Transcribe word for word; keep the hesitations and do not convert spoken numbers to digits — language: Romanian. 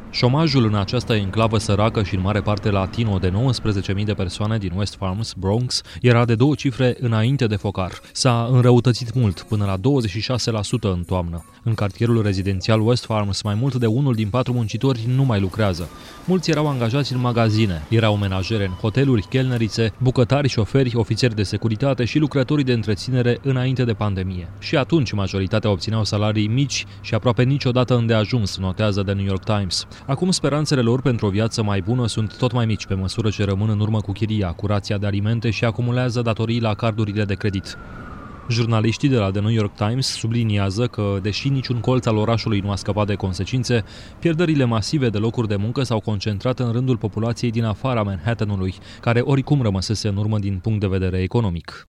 Șomajul în această enclavă săracă și în mare parte latino de nouăsprezece mii de persoane din West Farms, Bronx, era de două cifre înainte de focar. S-a înrăutățit mult, până la douăzeci și șase la sută în toamnă. În cartierul rezidențial West Farms, mai mult de unul din patru muncitori nu mai lucrează. Mulți erau angajați în magazine, erau menajere în hoteluri, chelnerițe, bucătari, șoferi, ofițeri de securitate și lucrători de întreținere înainte de pandemie. Și atunci majoritatea obțineau salarii mici și aproape niciodată îndeajuns, notează The New York Times. Acum speranțele lor pentru o viață mai bună sunt tot mai mici pe măsură ce rămân în urmă cu chiria, cu rația de alimente și acumulează datorii la cardurile de credit. Jurnaliștii de la The New York Times subliniază că, deși niciun colț al orașului nu a scăpat de consecințe, pierderile masive de locuri de muncă s-au concentrat în rândul populației din afara Manhattanului, care oricum rămăsese în urmă din punct de vedere economic.